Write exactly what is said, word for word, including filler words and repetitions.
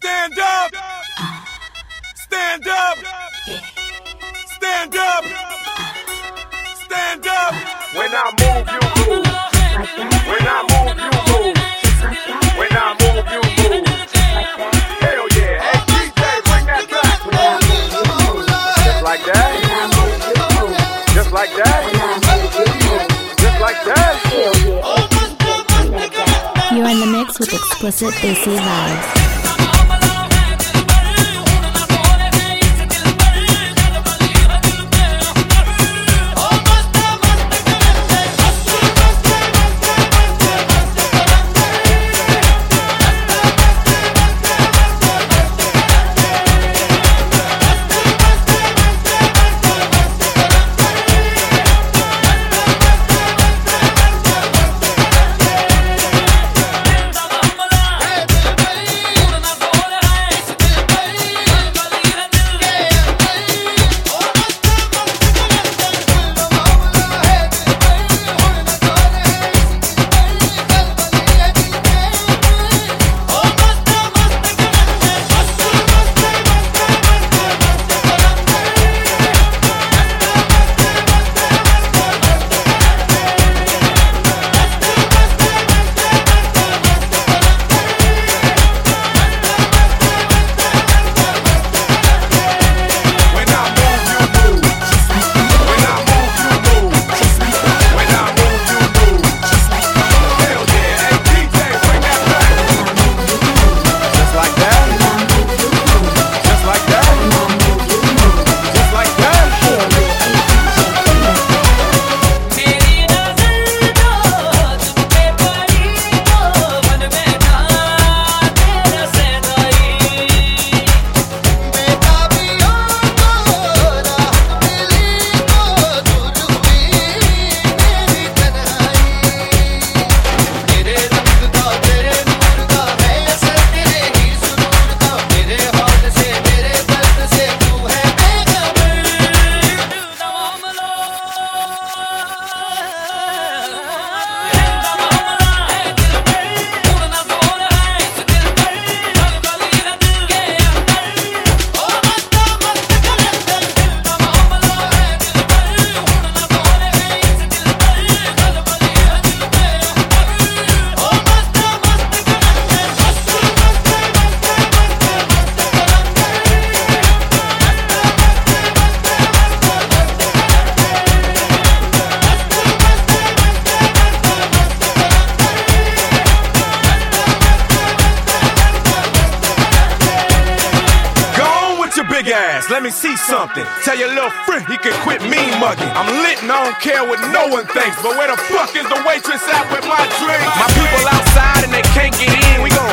Stand up. Stand up. Stand up. Stand up. When I move, you move. When I move, you move. When I move, you move. Hell yeah. Hey, D J, bring that back. Just like that. Just like that. Just like that. You're in the mix with Explicit Desi Vibes. Let me see something. Tell your little friend he can quit mean mugging. I'm lit and I don't care what no one thinks. But where the fuck is the waitress at with my drink? My people outside and they can't get in. We gon'